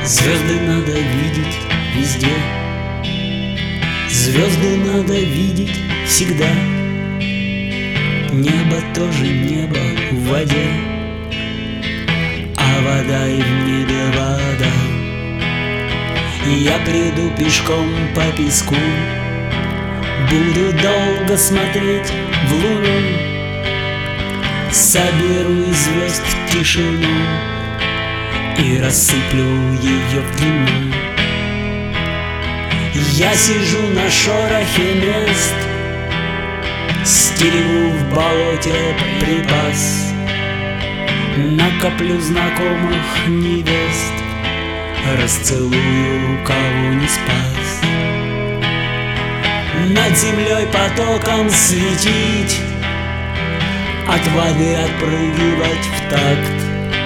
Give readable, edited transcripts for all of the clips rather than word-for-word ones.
Звезды надо видеть везде, звезды надо видеть всегда. Небо тоже небо в воде, а вода и в небе вода. Я приду пешком по песку, буду долго смотреть в луну, соберу из звезд тишину и рассыплю ее в длину. Я сижу на шорохе мест, стерегу в болоте припас, накоплю знакомых невест, расцелую, кого не спас. Над землей потоком светить, от воды отпрыгивать в такт,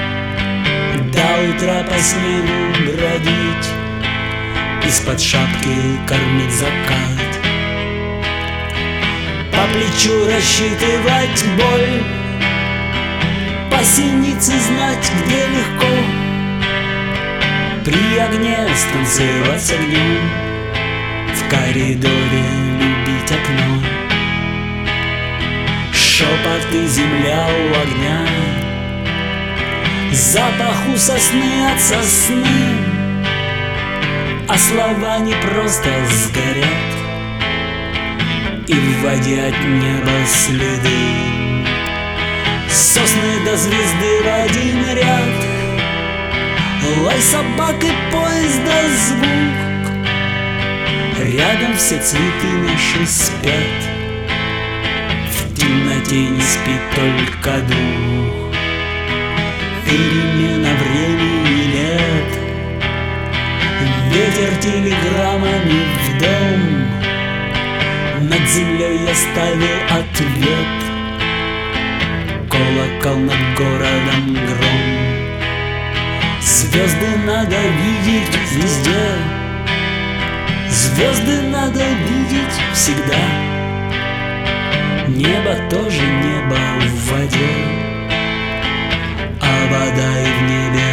до утра по снегу бродить, из-под шапки кормить закат, по плечу рассчитывать боль, по синице знать, где легко, при огне станцевать с огнем, в коридоре любить окно. Шепоты земля у огня, запах у сосны от сосны, а слова не просто сгорят, и в воде от неба следы. Сосны до звезды в один ряд, лай собак и поезда звук, рядом все цветы наши спят, в темноте не спит только дух. Перемена времени лет, ветер телеграммами в дом, над землей я ставил ответ, колокол над городом гром. Звезды надо видеть везде, звезды надо видеть всегда. Небо тоже небо в воде, а вода и в небе